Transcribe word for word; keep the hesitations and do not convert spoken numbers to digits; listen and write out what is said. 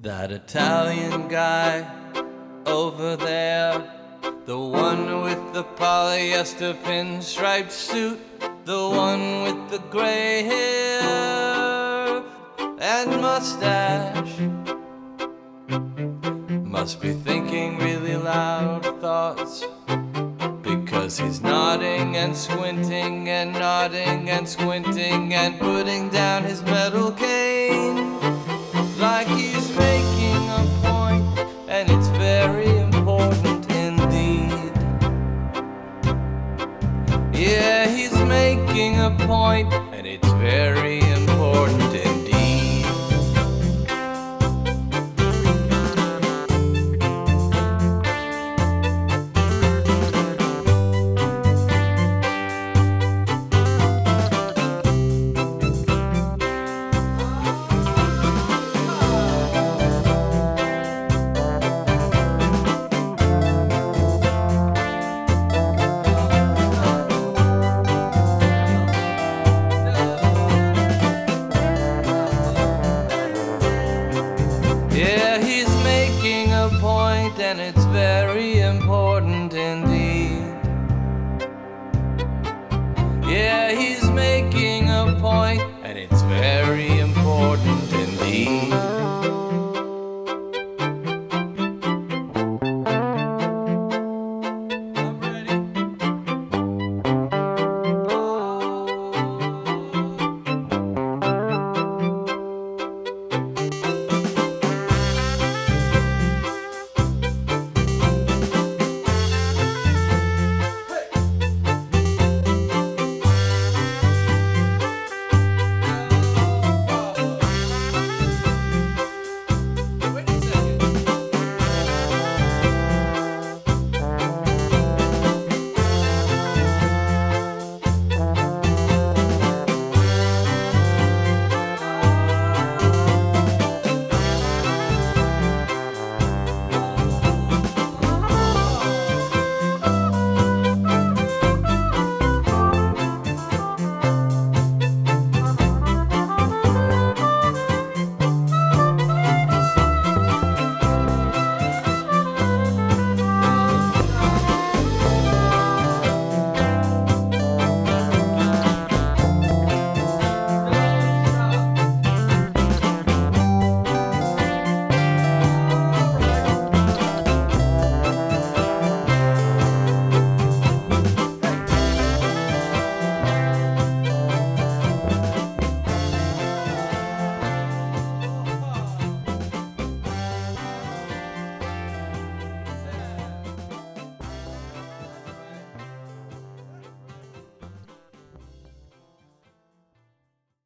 That Italian guy over there, the one with the polyester pinstripe suit, the one with the gray hair and mustache, must be thinking really loud thoughts, because he's nodding and squinting and nodding and squinting and putting down his metal cane like he's making a point, and it's very important indeed. Yeah, he's making a point, and it's very important indeed. Yeah, he's making a point, and it's very important indeed.